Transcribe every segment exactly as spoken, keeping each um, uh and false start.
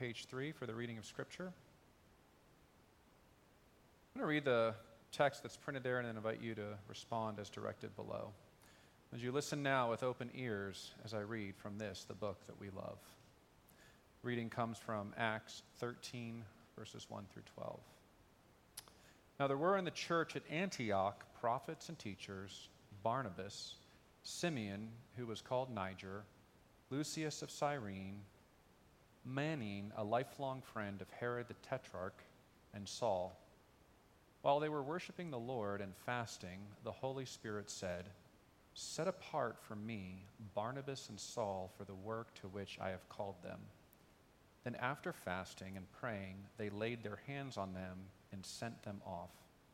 Page three for the reading of Scripture. I'm going to read the text that's printed there and then invite you to respond as directed below. As you listen now with open ears as I read from this, the book that we love. Reading comes from Acts thirteen, verses one through twelve. Now there were in the church at Antioch prophets and teachers, Barnabas, Simeon, who was called Niger, Lucius of Cyrene, Manaen, a lifelong friend of Herod the Tetrarch, and Saul. While they were worshiping the Lord and fasting, the Holy Spirit said, "Set apart for me Barnabas and Saul for the work to which I have called them." Then after fasting and praying, they laid their hands on them and sent them off.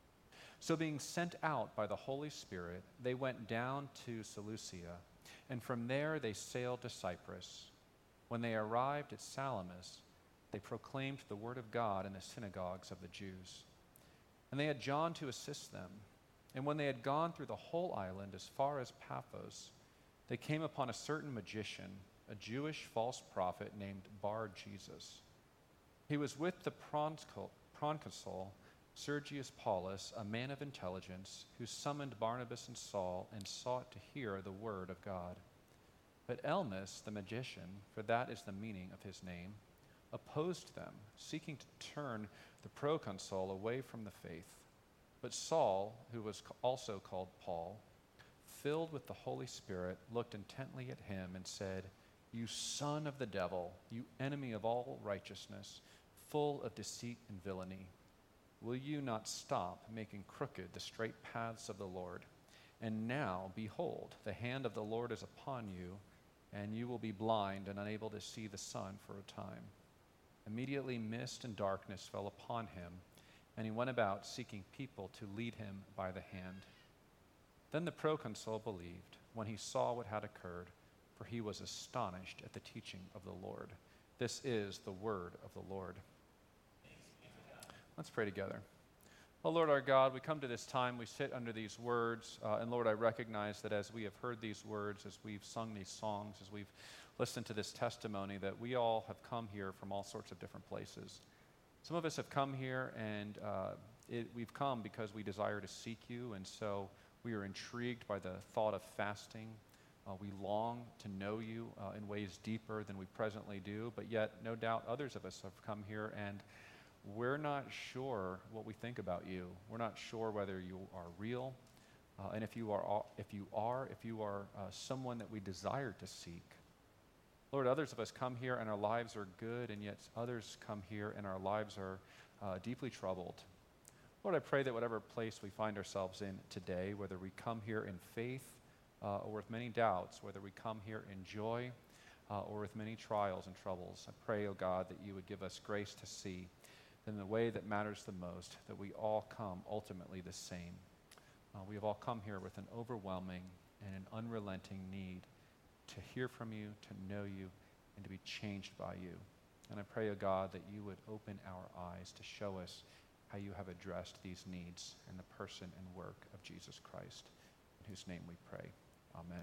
So being sent out by the Holy Spirit, they went down to Seleucia, and from there they sailed to Cyprus. When they arrived at Salamis, they proclaimed the word of God in the synagogues of the Jews. And they had John to assist them. And when they had gone through the whole island as far as Paphos, they came upon a certain magician, a Jewish false prophet named Bar-Jesus. He was with the proconsul Sergius Paulus, a man of intelligence, who summoned Barnabas and Saul and sought to hear the word of God. But Elmas, the magician, for that is the meaning of his name, opposed them, seeking to turn the proconsul away from the faith. But Saul, who was also called Paul, filled with the Holy Spirit, looked intently at him and said, "You son of the devil, you enemy of all righteousness, full of deceit and villainy, will you not stop making crooked the straight paths of the Lord? And now, behold, the hand of the Lord is upon you, and you will be blind and unable to see the sun for a time." Immediately mist and darkness fell upon him, and he went about seeking people to lead him by the hand. Then the proconsul believed when he saw what had occurred, for he was astonished at the teaching of the Lord. This is the word of the Lord. Let's pray together. Oh, Lord our God, we come to this time, we sit under these words, uh, and Lord, I recognize that as we have heard these words, as we've sung these songs, as we've listened to this testimony, that we all have come here from all sorts of different places. Some of us have come here, and uh, it, we've come because we desire to seek you, and so we are intrigued by the thought of fasting. Uh, we long to know you uh, in ways deeper than we presently do, but yet, no doubt, others of us have come here, and we're not sure what we think about you. We're not sure whether you are real, uh, and if you are, if you are, if you are uh, someone that we desire to seek. Lord, others of us come here and our lives are good, and yet others come here and our lives are uh, deeply troubled. Lord, I pray that whatever place we find ourselves in today, whether we come here in faith uh, or with many doubts, whether we come here in joy uh, or with many trials and troubles, I pray, O God, that you would give us grace to see in the way that matters the most, that we all come ultimately the same. Uh, we have all come here with an overwhelming and an unrelenting need to hear from you, to know you, and to be changed by you. And I pray, O God, that you would open our eyes to show us how you have addressed these needs in the person and work of Jesus Christ, in whose name we pray. Amen.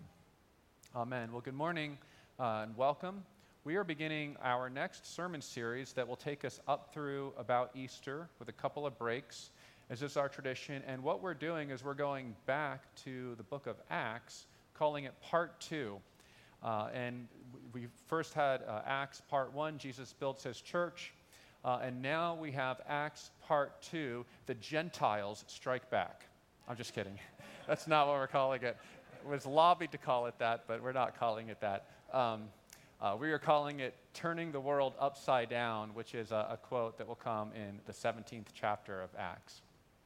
Amen. Well, good morning uh, and welcome. We are beginning our next sermon series that will take us up through about Easter with a couple of breaks, as is our tradition. And what we're doing is we're going back to the book of Acts, calling it part two. Uh, and we first had uh, Acts part one, Jesus builds his church. Uh, and now we have Acts part two, the Gentiles strike back. I'm just kidding. That's not what we're calling it. It was lobbied to call it that, but we're not calling it that. Um, Uh, we are calling it Turning the World Upside Down, which is a, a quote that will come in the seventeenth chapter of Acts.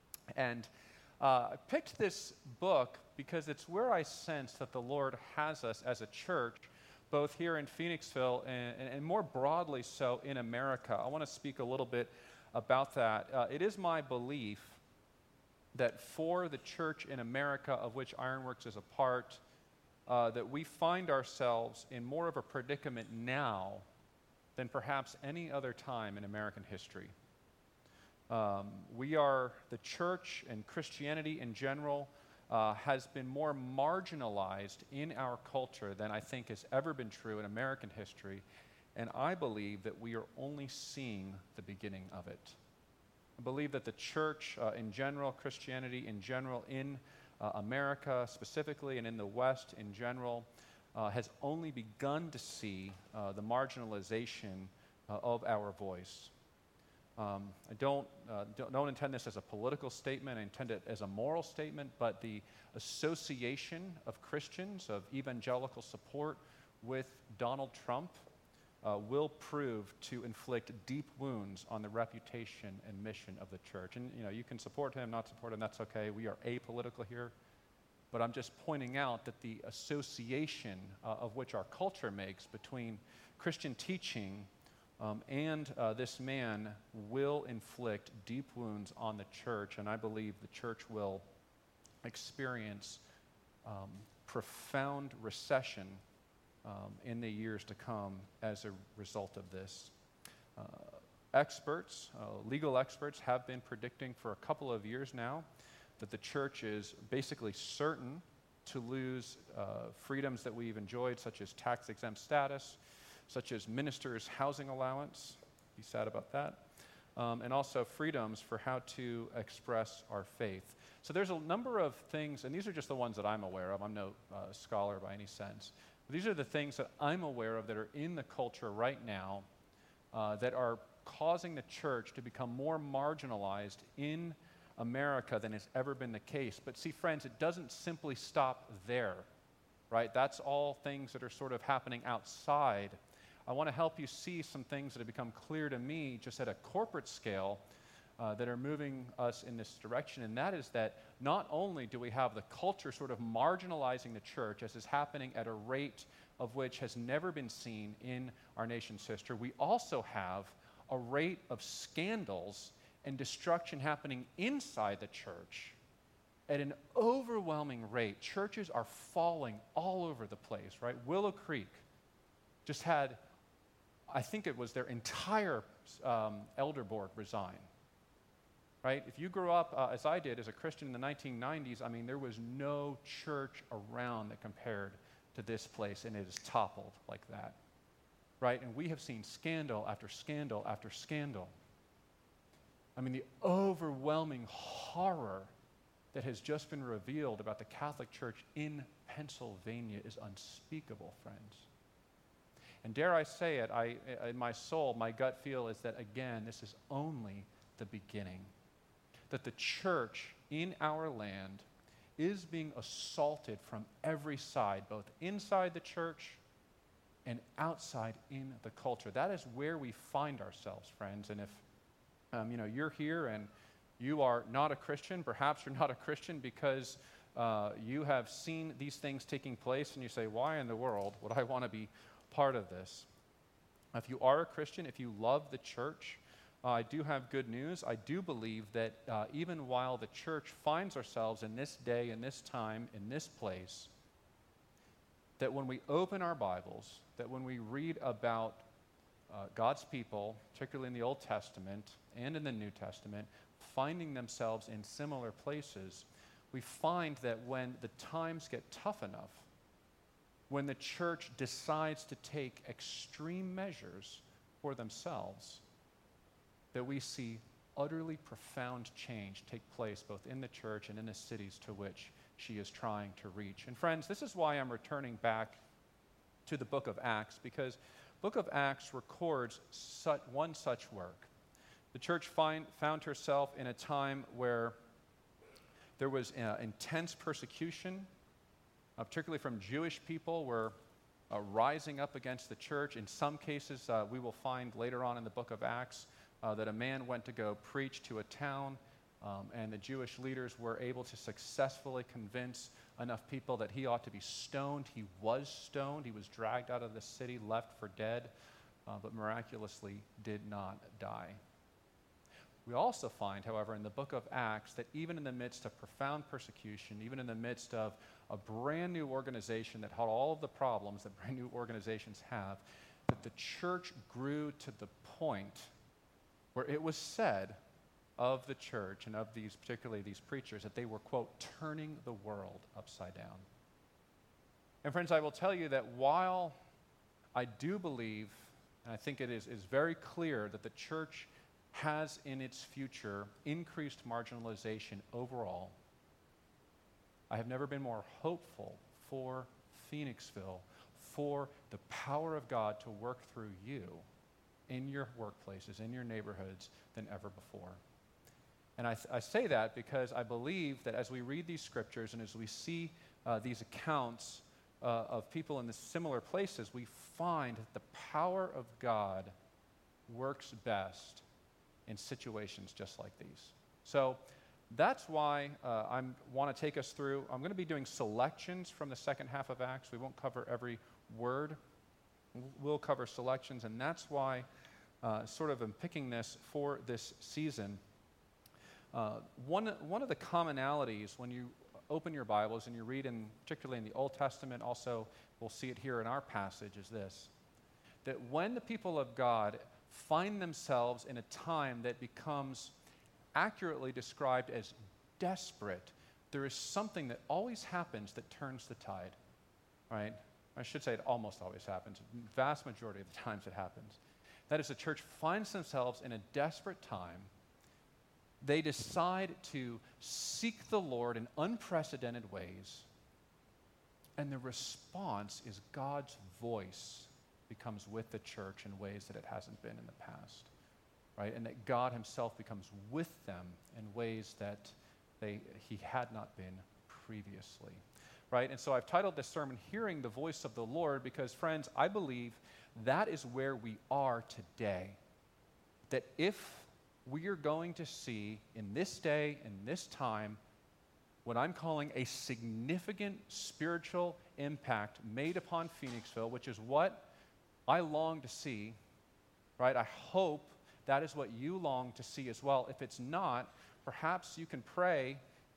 And uh, I picked this book because it's where I sense that the Lord has us as a church, both here in Phoenixville and, and, and more broadly so in America. I want to speak a little bit about that. Uh, it is my belief that for the church in America, of which Ironworks is a part, Uh, that we find ourselves in more of a predicament now than perhaps any other time in American history. Um, we are, the church and Christianity in general uh, has been more marginalized in our culture than I think has ever been true in American history. and I believe that we are only seeing the beginning of it. I believe that the church uh, in general, Christianity in general, in uh, America specifically, and in the West in general, uh, has only begun to see uh, the marginalization uh, of our voice. Um, I don't, uh, don't, don't intend this as a political statement, I intend it as a moral statement, but the association of Christians, of evangelical support with Donald Trump uh, will prove to inflict deep wounds on the reputation and mission of the church. And you know, you can support him, not support him, that's okay. We are apolitical here. But I'm just pointing out that the association uh, of which our culture makes between Christian teaching um, and uh, this man will inflict deep wounds on the church, and I believe the church will experience um, profound recession um, in the years to come as a result of this. Uh, experts, uh, legal experts, have been predicting for a couple of years now that the church is basically certain to lose uh, freedoms that we've enjoyed, such as tax-exempt status, such as ministers' housing allowance. Be sad about that. Um, and also freedoms for how to express our faith. So there's a number of things, and these are just the ones that I'm aware of. I'm no uh, scholar by any sense. But these are the things that I'm aware of that are in the culture right now uh, that are causing the church to become more marginalized in America than has ever been the case. But see, friends, it doesn't simply stop there, right? That's all things that are sort of happening outside. I want to help you see some things that have become clear to me just at a corporate scale uh, that are moving us in this direction, and that is that not only do we have the culture sort of marginalizing the church, as is happening at a rate of which has never been seen in our nation's history, we also have a rate of scandals and destruction happening inside the church at an overwhelming rate. Churches are falling all over the place, right? Willow Creek just had, I think it was their entire um, elder board resign, right? If you grew up, uh, as I did, as a Christian in the nineteen nineties, I mean, there was no church around that compared to this place, and it has toppled like that, right? And we have seen scandal after scandal after scandal. I mean, the overwhelming horror that has just been revealed about the Catholic Church in Pennsylvania is unspeakable, friends. And dare I say it, I, in my soul, my gut feel is that, again, this is only the beginning. That the church in our land is being assaulted from every side, both inside the church and outside in the culture. That is where we find ourselves, friends. And if Um, you know, you're here and you are not a Christian. Perhaps you're not a Christian because uh, you have seen these things taking place and you say, why in the world would I want to be part of this? If you are a Christian, if you love the church, uh, I do have good news. I do believe that uh, even while the church finds ourselves in this day, in this time, in this place, that when we open our Bibles, that when we read about Uh, God's people, particularly in the Old Testament and in the New Testament, finding themselves in similar places, we find that when the times get tough enough, when the church decides to take extreme measures for themselves, that we see utterly profound change take place both in the church and in the cities to which she is trying to reach. And friends, this is why I'm returning back to the book of Acts, because Book of Acts records such, one such work. The church find, found herself in a time where there was uh, intense persecution, uh, particularly from Jewish people, were uh, rising up against the church. In some cases, uh, we will find later on in the book of Acts uh, that a man went to go preach to a town, um, and the Jewish leaders were able to successfully convince enough people that he ought to be stoned. He was stoned. He was dragged out of the city, left for dead, uh, but miraculously did not die. We also find, however, in the book of Acts that even in the midst of profound persecution, even in the midst of a brand new organization that had all of the problems that brand new organizations have, that the church grew to the point where it was said of the church and of these, particularly these preachers, that they were, quote, turning the world upside down. And friends, I will tell you that while I do believe And I think it is, is very clear that the church has in its future increased marginalization overall. I have never been more hopeful for Phoenixville, for the power of God to work through you in your workplaces, in your neighborhoods, than ever before. And I, th- I say that because I believe that as we read these scriptures and as we see uh, these accounts uh, of people in the similar places, we find that the power of God works best in situations just like these. So that's why uh, I want to take us through. I'm going to be doing selections from the second half of Acts. We won't cover every word. We'll cover selections, and that's why uh, sort of I'm picking this for this season. Uh, one, one of the commonalities when you open your Bibles and you read, in, particularly in the Old Testament, also we'll see it here in our passage, is this, that when the people of God find themselves in a time that becomes accurately described as desperate, there is something that always happens that turns the tide, right? I should say it almost always happens. Vast majority of the times it happens. That is, the church finds themselves in a desperate time. They decide to seek the Lord in unprecedented ways, and the response is God's voice becomes with the church in ways that it hasn't been in the past, right? And that God himself becomes with them in ways that they he had not been previously, right? And so I've titled this sermon, Hearing the Voice of the Lord, because, friends, I believe that is where we are today. That if we are going to see in this day, in this time, what I'm calling a significant spiritual impact made upon Phoenixville, which is what I long to see, right? I hope that is what you long to see as well. If it's not, perhaps you can pray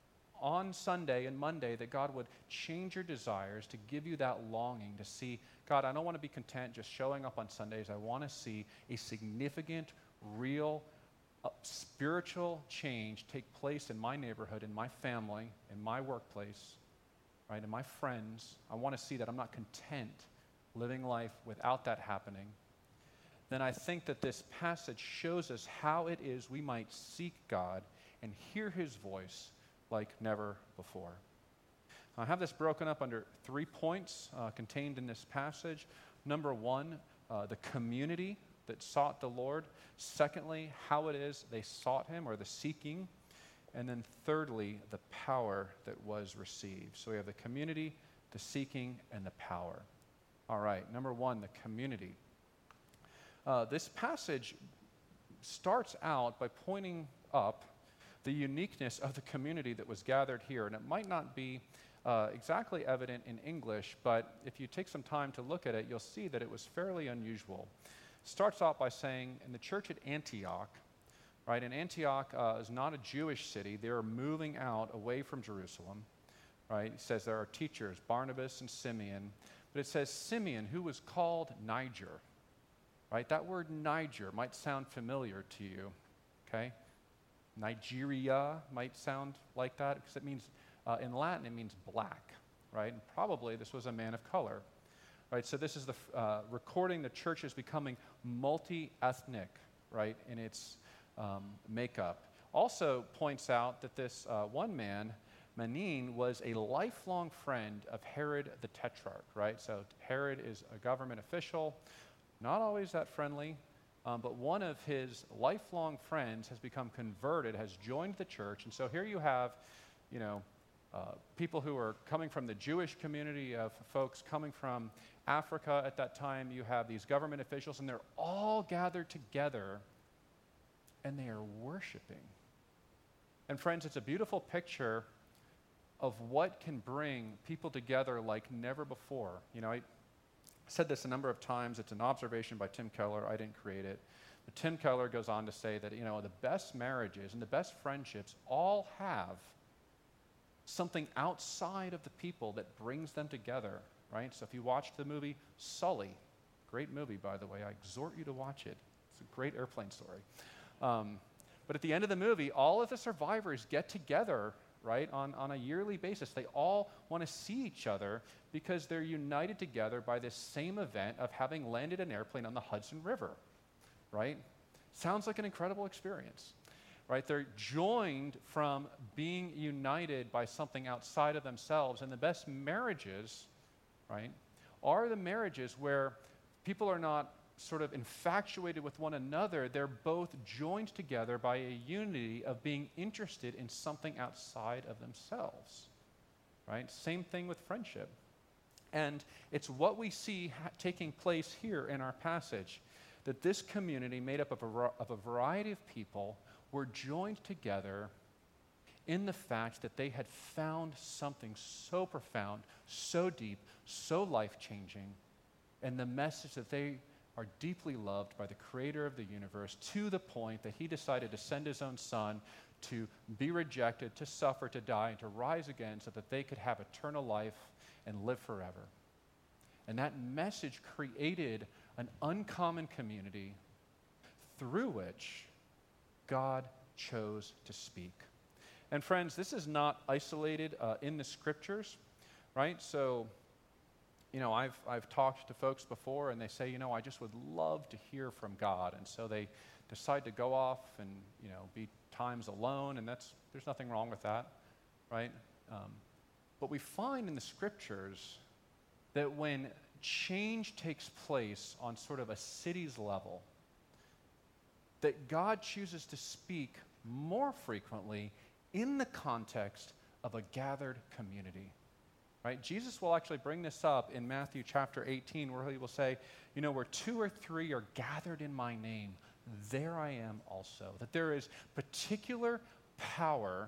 on Sunday and Monday that God would change your desires to give you that longing to see, God, I don't want to be content just showing up on Sundays. I want to see a significant, real, uh, spiritual change take place in my neighborhood, in my family, in my workplace, right, in my friends. I want to see that I'm not content living life without that happening. Then I think that this passage shows us how it is we might seek God and hear his voice like never before. I have this broken up under three points uh, contained in this passage. Number one, uh, the community that sought the Lord. Secondly, how it is they sought him, or the seeking. And then thirdly, the power that was received. So we have the community, the seeking, and the power. All right, number one, the community. Uh, this passage starts out by pointing up the uniqueness of the community that was gathered here. And it might not be uh, exactly evident in English, but if you take some time to look at it, you'll see that it was fairly unusual. Starts out by saying, in the church at Antioch, right, and Antioch uh, is not a Jewish city. They are moving out away from Jerusalem, right? It says there are teachers, Barnabas and Simeon, but it says Simeon, who was called Niger, right? That word Niger might sound familiar to you, okay? Nigeria might sound like that because it means, uh, in Latin, it means black, right? And probably this was a man of color, right? So this is the uh, recording the church is becoming multi-ethnic, right, in its um, makeup. Also points out that this uh, one man, Manin, was a lifelong friend of Herod the Tetrarch, right? So Herod is a government official, not always that friendly, um, but one of his lifelong friends has become converted, has joined the church. And so here you have, you know, uh, people who are coming from the Jewish community, of folks coming from Africa at that time. You have these government officials, and they're all gathered together, and they are worshiping. And friends, it's a beautiful picture of what can bring people together like never before. You know, I said this a number of times. It's an observation by Tim Keller. I didn't create it. But Tim Keller goes on to say that, you know, the best marriages and the best friendships all have something outside of the people that brings them together, right? So if you watched the movie Sully, great movie, by the way. I exhort you to watch it. It's a great airplane story. Um, but at the end of the movie, all of the survivors get together, right, on, on a yearly basis. They all want to see each other because they're united together by this same event of having landed an airplane on the Hudson River, right? Sounds like an incredible experience, right? They're joined from being united by something outside of themselves. And the best marriages, right, are the marriages where people are not sort of infatuated with one another. They're both joined together by a unity of being interested in something outside of themselves, right? Same thing with friendship. And it's what we see ha- taking place here in our passage, that this community made up of a, of a variety of people were joined together in the fact that they had found something so profound, so deep, so life-changing, and the message that they are deeply loved by the creator of the universe to the point that he decided to send his own son to be rejected, to suffer, to die, and to rise again so that they could have eternal life and live forever. And that message created an uncommon community through which God chose to speak. And friends, this is not isolated uh, in the scriptures, right? So, you know, I've, I've talked to folks before and they say, you know, I just would love to hear from God. And so they decide to go off and, you know, be times alone, and that's, there's nothing wrong with that, right? Um, but we find in the scriptures that when change takes place on sort of a city's level, that God chooses to speak more frequently in the context of a gathered community. Right? Jesus will actually bring this up in Matthew chapter eighteen, where he will say, you know, where two or three are gathered in my name, there I am also. That there is particular power,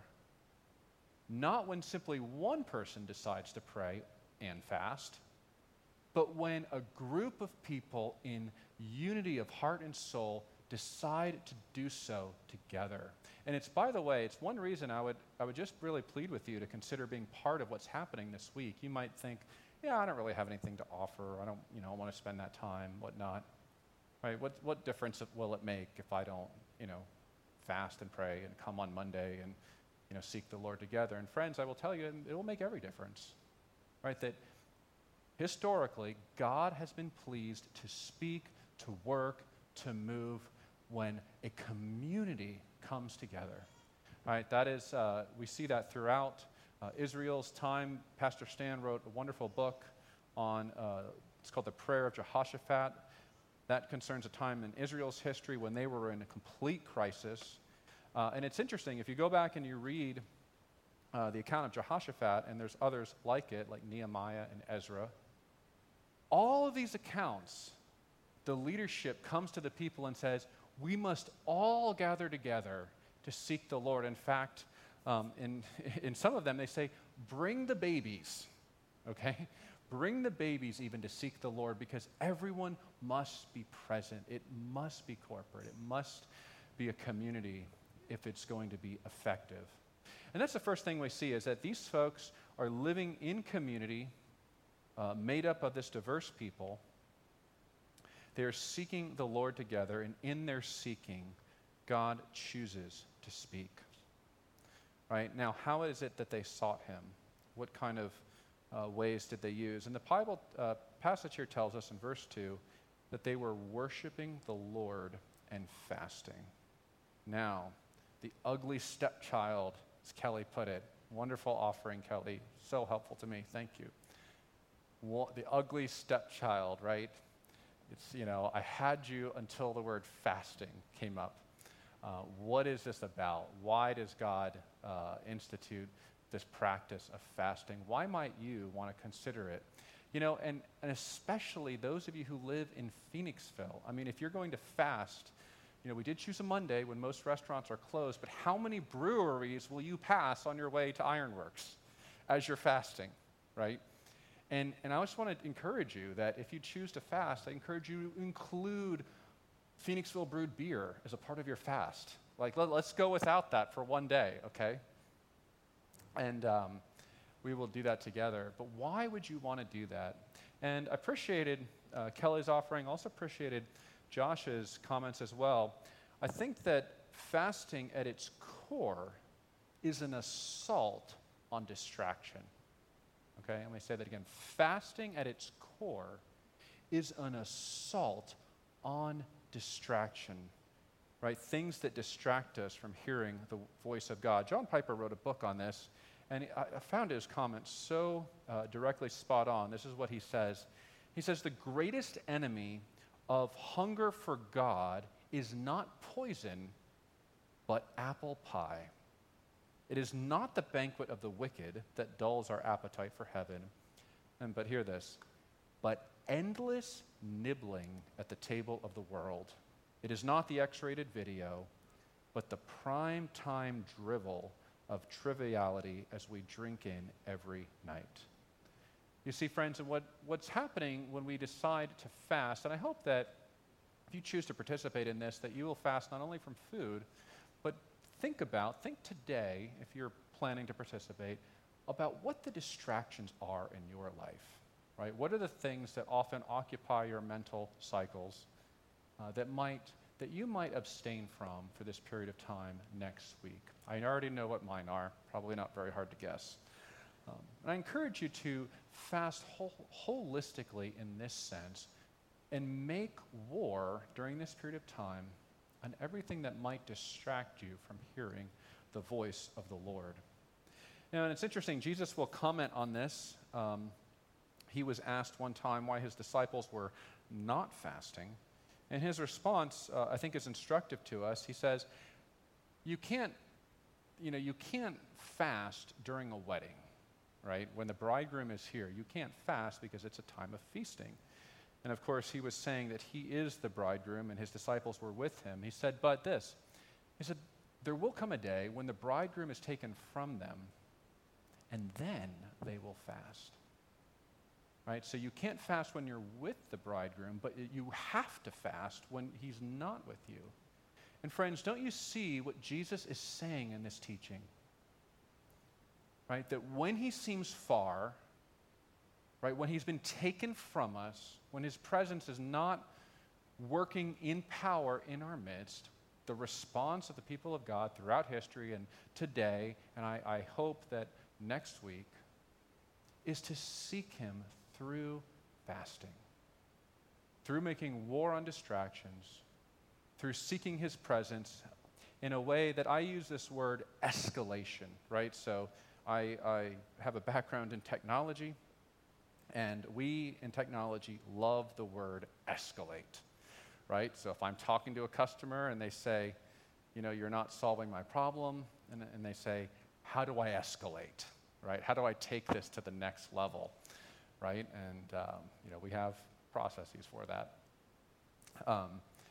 not when simply one person decides to pray and fast, but when a group of people in unity of heart and soul decide to do so together. And it's, by the way, it's one reason I would I would just really plead with you to consider being part of what's happening this week. You might think, yeah, I don't really have anything to offer. I don't, you know, want to spend that time, whatnot. Right? What what difference will it make if I don't, you know, fast and pray and come on Monday and, you know, seek the Lord together? And friends, I will tell you, it will make every difference. Right? That historically, God has been pleased to speak, to work, to move when a community comes together. All right, that is, uh, we see that throughout uh, Israel's time. Pastor Stan wrote a wonderful book on, uh, it's called The Prayer of Jehoshaphat. That concerns a time in Israel's history when they were in a complete crisis. Uh, and it's interesting, if you go back and you read uh, the account of Jehoshaphat, and there's others like it, like Nehemiah and Ezra, all of these accounts, the leadership comes to the people and says, we must all gather together to seek the Lord. In fact, um, in, in some of them, they say, bring the babies, okay? Bring the babies even to seek the Lord, because everyone must be present. It must be corporate. It must be a community if it's going to be effective. And that's the first thing we see, is that these folks are living in community uh, made up of this diverse people. They are seeking the Lord together, and in their seeking, God chooses to speak. Right? Now, how is it that they sought him? What kind of uh, ways did they use? And the Bible uh, passage here tells us in verse two that they were worshiping the Lord and fasting. Now, the ugly stepchild, as Kelly put it, wonderful offering, Kelly, so helpful to me, thank you. Wa- the ugly stepchild, right? It's, you know, I had you until the word fasting came up. Uh, what is this about? Why does God uh, institute this practice of fasting? Why might you want to consider it? You know, and, and especially those of you who live in Phoenixville. I mean, if you're going to fast, you know, we did choose a Monday when most restaurants are closed, but how many breweries will you pass on your way to Ironworks as you're fasting, right? And, and I just want to encourage you that if you choose to fast, I encourage you to include Phoenixville brewed beer as a part of your fast. Like, let, let's go without that for one day, okay? And um, we will do that together. But why would you want to do that? And I appreciated uh, Kelly's offering, also appreciated Josh's comments as well. I think that fasting at its core is an assault on distraction. Okay, let me say that again. Fasting at its core is an assault on distraction, right? Things that distract us from hearing the voice of God. John Piper wrote a book on this, and I, I found his comments so uh, directly spot on. This is what he says. He says, the greatest enemy of hunger for God is not poison, but apple pie. It is not the banquet of the wicked that dulls our appetite for heaven. And but hear this, but endless nibbling at the table of the world. It is not the X-rated video, but the prime time drivel of triviality as we drink in every night. You see, friends, and what, what's happening when we decide to fast, and I hope that if you choose to participate in this, that you will fast not only from food, but think about, think today, if you're planning to participate, about what the distractions are in your life, right? What are the things that often occupy your mental cycles uh, that might, that you might abstain from for this period of time next week? I already know what mine are, probably not very hard to guess. Um, and I encourage you to fast whole, holistically in this sense and make war during this period of time on everything that might distract you from hearing the voice of the Lord. Now, and it's interesting, Jesus will comment on this. Um, he was asked one time why his disciples were not fasting, and his response, uh, I think, is instructive to us. He says, you can't, you know, you can't fast during a wedding, right? When the bridegroom is here, you can't fast because it's a time of feasting. And of course, he was saying that he is the bridegroom and his disciples were with him. He said, but this, he said, there will come a day when the bridegroom is taken from them, and then they will fast. Right? So you can't fast when you're with the bridegroom, but you have to fast when he's not with you. And friends, don't you see what Jesus is saying in this teaching? Right? That when he seems far, right, when he's been taken from us, when his presence is not working in power in our midst, the response of the people of God throughout history and today, and I, I hope that next week, is to seek him through fasting, through making war on distractions, through seeking his presence in a way that I use this word escalation, right? So I, I have a background in technology, and we in technology love the word escalate, right? So if I'm talking to a customer and they say, you know, you're not solving my problem, and, and they say, how do I escalate, right? How do I take this to the next level, right? And, um, you know, we have processes for that. Um,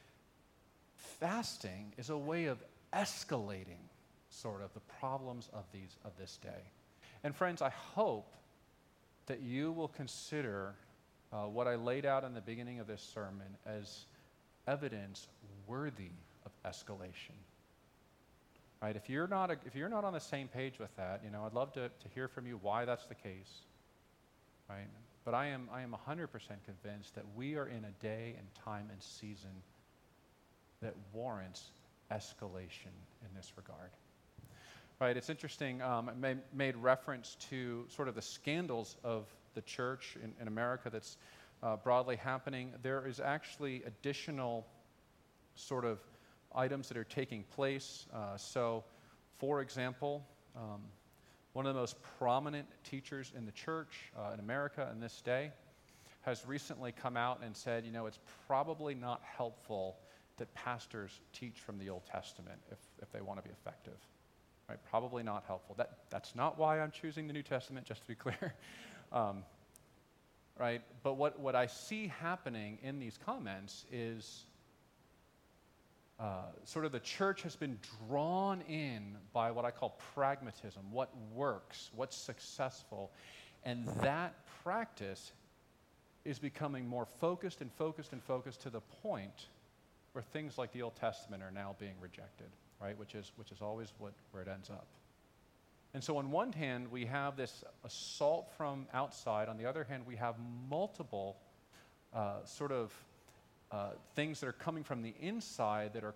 fasting is a way of escalating sort of the problems of these of this day. And friends, I hope that you will consider uh, what I laid out in the beginning of this sermon as evidence worthy of escalation. Right? If you're not a, if you're not on the same page with that, you know, I'd love to, to hear from you why that's the case. Right? But I am I am one hundred percent convinced that we are in a day and time and season that warrants escalation in this regard. Right, it's interesting, um, I ma- made reference to sort of the scandals of the church in, in America that's uh, broadly happening. There is actually additional sort of items that are taking place. Uh, so, for example, um, one of the most prominent teachers in the church uh, in America in this day has recently come out and said, you know, it's probably not helpful that pastors teach from the Old Testament if, if they want to be effective. Right, probably not helpful. That, that's not why I'm choosing the New Testament, just to be clear. um, right, but what, what I see happening in these comments is uh, sort of the church has been drawn in by what I call pragmatism, what works, what's successful, and that practice is becoming more focused and focused and focused to the point where things like the Old Testament are now being rejected. Right, which is which is always what where it ends up. And so on one hand, we have this assault from outside. On the other hand, we have multiple uh, sort of uh, things that are coming from the inside that are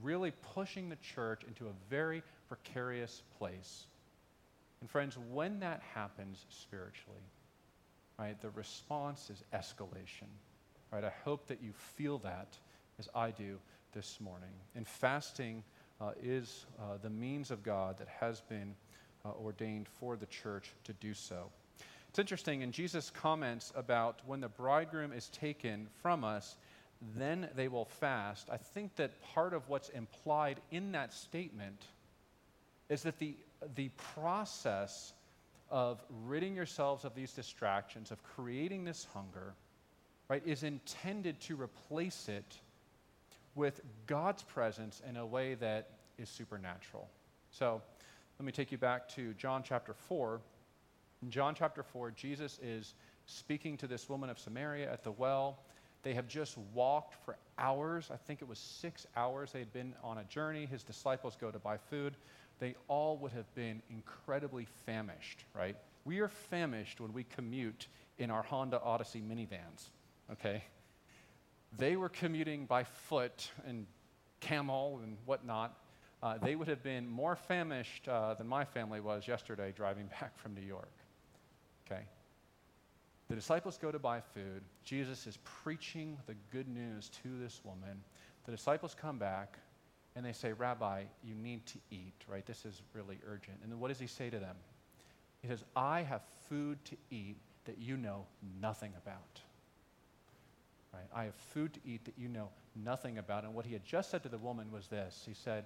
really pushing the church into a very precarious place. And friends, when that happens spiritually, right, the response is escalation. Right? I hope that you feel that as I do this morning. And fasting uh, is uh, the means of God that has been uh, ordained for the church to do so. It's interesting, in Jesus' comments about when the bridegroom is taken from us, then they will fast. I think that part of what's implied in that statement is that the, the process of ridding yourselves of these distractions, of creating this hunger, right, is intended to replace it with God's presence in a way that is supernatural. So let me take you back to John chapter four. In John chapter four, Jesus is speaking to this woman of Samaria at the well. They have just walked for hours. I think it was six hours. They had been on a journey. His disciples go to buy food. They all would have been incredibly famished, right? We are famished when we commute in our Honda Odyssey minivans, okay? They were commuting by foot and camel and whatnot. Uh, they would have been more famished uh, than my family was yesterday driving back from New York. Okay? The disciples go to buy food. Jesus is preaching the good news to this woman. The disciples come back and they say, Rabbi, you need to eat, right? This is really urgent. And then what does he say to them? He says, I have food to eat that you know nothing about. Right? I have food to eat that you know nothing about. And what he had just said to the woman was this. He said,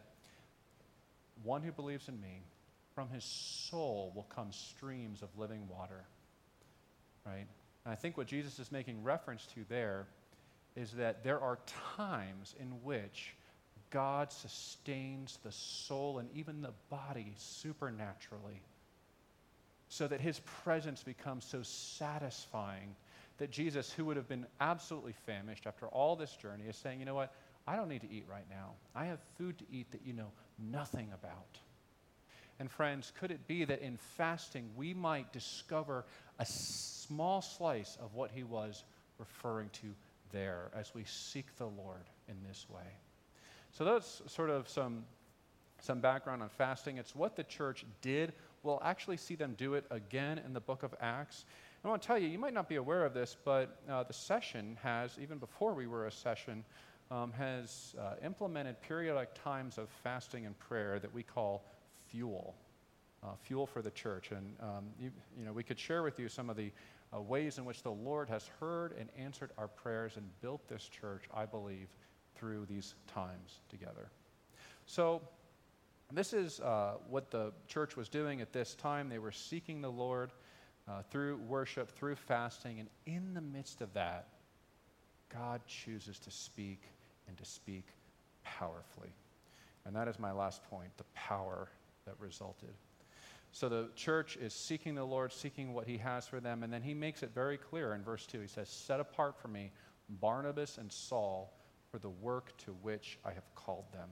one who believes in me, from his soul will come streams of living water. Right? And I think what Jesus is making reference to there is that there are times in which God sustains the soul and even the body supernaturally so that his presence becomes so satisfying that Jesus, who would have been absolutely famished after all this journey, is saying, you know what, I don't need to eat right now. I have food to eat that you know nothing about. And friends, could it be that in fasting we might discover a small slice of what he was referring to there as we seek the Lord in this way? So that's sort of some, some background on fasting. It's what the church did. We'll actually see them do it again in the book of Acts. I want to tell you, you might not be aware of this, but uh, the session has, even before we were a session, um, has uh, implemented periodic times of fasting and prayer that we call fuel, uh, fuel for the church. And um, you, you know, we could share with you some of the uh, ways in which the Lord has heard and answered our prayers and built this church, I believe, through these times together. So this is uh, what the church was doing at this time. They were seeking the Lord uh, through worship, through fasting, and in the midst of that, God chooses to speak and to speak powerfully. And that is my last point, the power that resulted. So the church is seeking the Lord, seeking what he has for them, and then he makes it very clear in verse two. He says, set apart for me Barnabas and Saul for the work to which I have called them.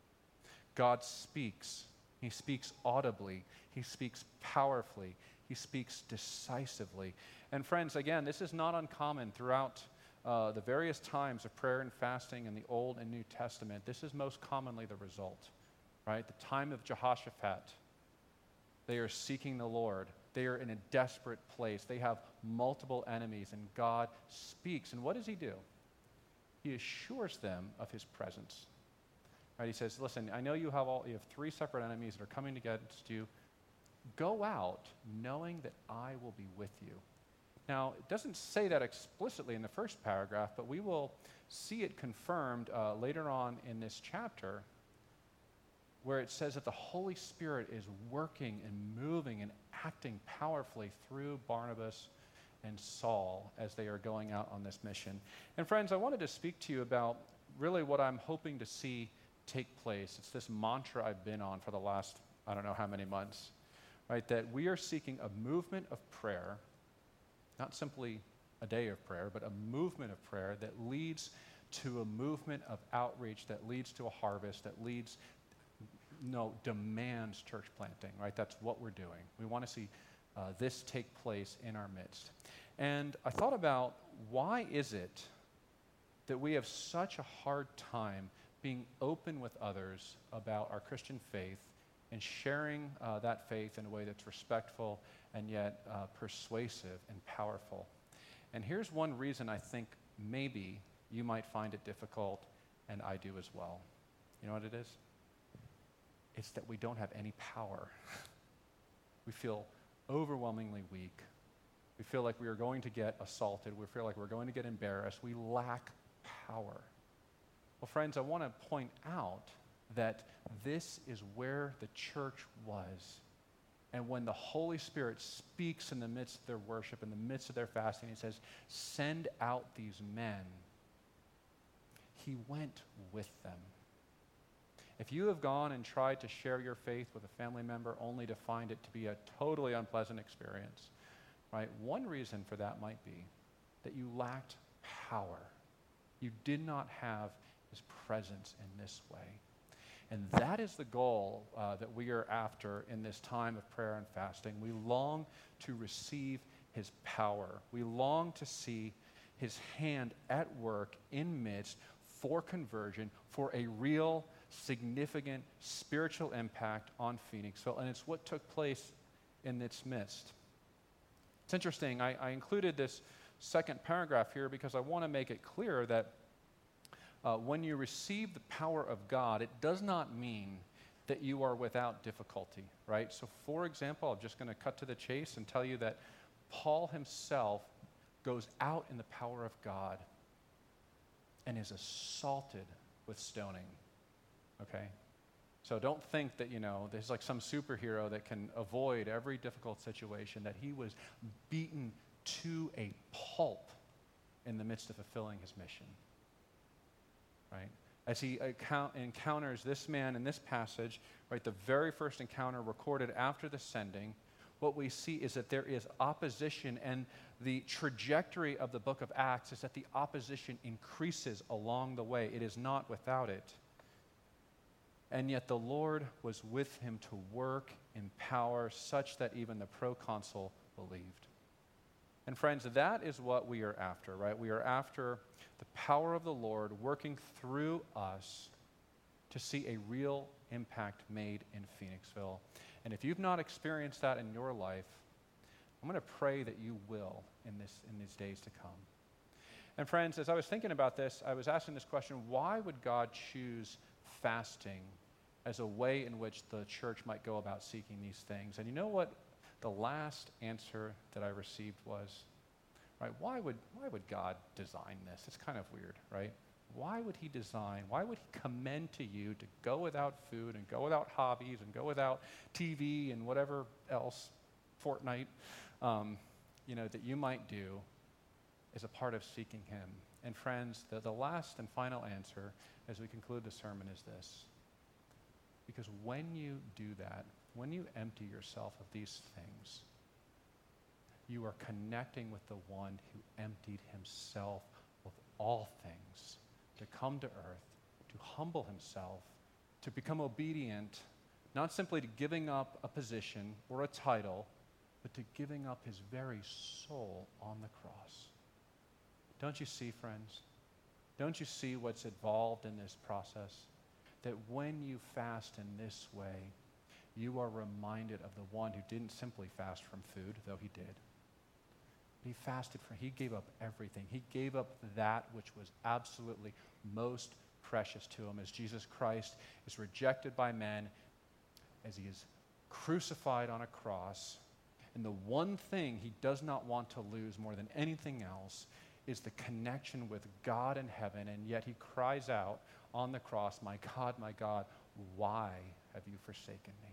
God speaks. He speaks audibly. He speaks powerfully. He speaks decisively. And friends, again, this is not uncommon throughout uh, the various times of prayer and fasting in the Old and New Testament. This is most commonly the result, right? The time of Jehoshaphat, they are seeking the Lord. They are in a desperate place. They have multiple enemies, and God speaks. And what does he do? He assures them of his presence. Right? He says, listen, I know you have all you have three separate enemies that are coming against you. Go out knowing that I will be with you. Now, it doesn't say that explicitly in the first paragraph, but we will see it confirmed uh, later on in this chapter, where it says that the Holy Spirit is working and moving and acting powerfully through Barnabas and Saul as they are going out on this mission. And friends, I wanted to speak to you about really what I'm hoping to see take place. It's this mantra I've been on for the last, I don't know how many months, right? That we are seeking a movement of prayer, not simply a day of prayer, but a movement of prayer that leads to a movement of outreach, that leads to a harvest, that leads, no, demands church planting, right? That's what we're doing. We want to see uh, this take place in our midst. And I thought about, why is it that we have such a hard time being open with others about our Christian faith and sharing uh, that faith in a way that's respectful and yet uh, persuasive and powerful. And here's one reason I think maybe you might find it difficult, and I do as well. You know what it is? It's that we don't have any power. We feel overwhelmingly weak. We feel like we are going to get assaulted. We feel like we're going to get embarrassed. We lack power. Well, friends, I want to point out that this is where the church was. And when the Holy Spirit speaks in the midst of their worship, in the midst of their fasting, he says, send out these men. He went with them. If you have gone and tried to share your faith with a family member only to find it to be a totally unpleasant experience, right? One reason for that might be that you lacked power. You did not have his presence in this way. And that is the goal uh, that we are after in this time of prayer and fasting. We long to receive his power. We long to see his hand at work in midst for conversion, for a real, significant spiritual impact on Phoenixville. And it's what took place in its midst. It's interesting. I, I included this second paragraph here because I want to make it clear that Uh, when you receive the power of God, it does not mean that you are without difficulty, right? So, for example, I'm just going to cut to the chase and tell you that Paul himself goes out in the power of God and is assaulted with stoning, okay? So don't think that, you know, there's like some superhero that can avoid every difficult situation, that he was beaten to a pulp in the midst of fulfilling his mission. Right? As he account- encounters this man in this passage, right, the very first encounter recorded after the sending, what we see is that there is opposition, and the trajectory of the book of Acts is that the opposition increases along the way. It is not without it. And yet the Lord was with him to work in power such that even the proconsul believed. And friends, that is what we are after, right? We are after the power of the Lord working through us to see a real impact made in Phoenixville. And if you've not experienced that in your life, I'm going to pray that you will in this in these days to come. And friends, as I was thinking about this, I was asking this question, why would God choose fasting as a way in which the church might go about seeking these things? And you know what the last answer that I received was? Right? Why would why would God design this? It's kind of weird, right? Why would he design, why would he commend to you to go without food and go without hobbies and go without T V and whatever else, Fortnite, um, you know, that you might do as a part of seeking him? And friends, the, the last and final answer as we conclude the sermon is this. Because when you do that, when you empty yourself of these things, you are connecting with the one who emptied himself of all things to come to earth, to humble himself, to become obedient, not simply to giving up a position or a title, but to giving up his very soul on the cross. Don't you see, friends? Don't you see what's involved in this process? That when you fast in this way, you are reminded of the one who didn't simply fast from food, though he did. He fasted for, he gave up everything. He gave up that which was absolutely most precious to him as Jesus Christ is rejected by men, as he is crucified on a cross. And the one thing he does not want to lose more than anything else is the connection with God in heaven. And yet he cries out on the cross, "My God, my God, why have you forsaken me?"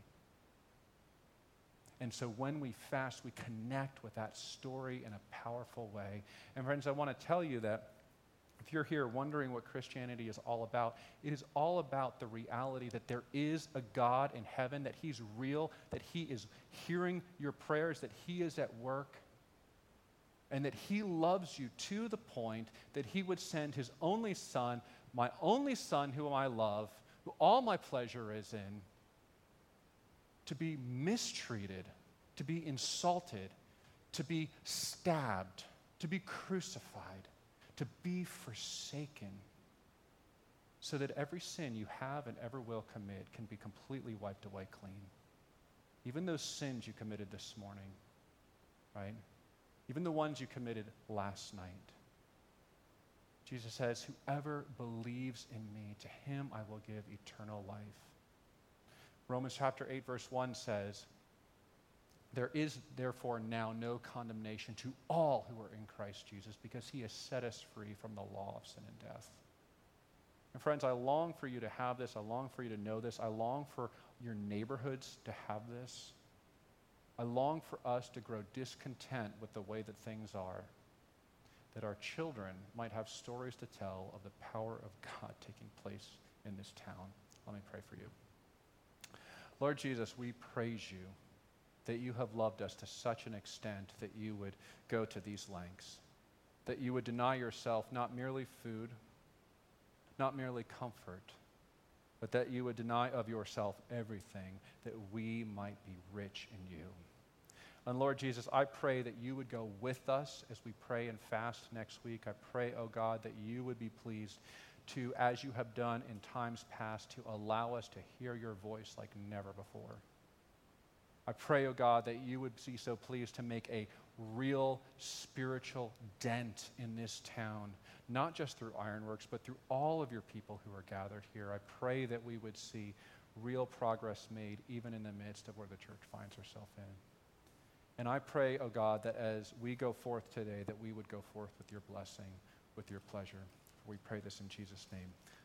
And so when we fast, we connect with that story in a powerful way. And friends, I want to tell you that if you're here wondering what Christianity is all about, it is all about the reality that there is a God in heaven, that he's real, that he is hearing your prayers, that he is at work, and that he loves you to the point that he would send his only son, my only son whom I love, who all my pleasure is in, to be mistreated, to be insulted, to be stabbed, to be crucified, to be forsaken, so that every sin you have and ever will commit can be completely wiped away clean. Even those sins you committed this morning, right? Even the ones you committed last night. Jesus says, whoever believes in me, to him I will give eternal life. Romans chapter eight, verse one says, there is therefore now no condemnation to all who are in Christ Jesus, because he has set us free from the law of sin and death. And friends, I long for you to have this. I long for you to know this. I long for your neighborhoods to have this. I long for us to grow discontent with the way that things are, that our children might have stories to tell of the power of God taking place in this town. Let me pray for you. Lord Jesus, we praise you that you have loved us to such an extent that you would go to these lengths, that you would deny yourself not merely food, not merely comfort, but that you would deny of yourself everything, that we might be rich in you. And Lord Jesus, I pray that you would go with us as we pray and fast next week. I pray, oh God, that you would be pleased to, as you have done in times past, to allow us to hear your voice like never before. I pray, oh God, that you would be so pleased to make a real spiritual dent in this town, not just through Ironworks, but through all of your people who are gathered here. I pray that we would see real progress made even in the midst of where the church finds herself in. And I pray, oh God, that as we go forth today, that we would go forth with your blessing, with your pleasure. We pray this in Jesus' name.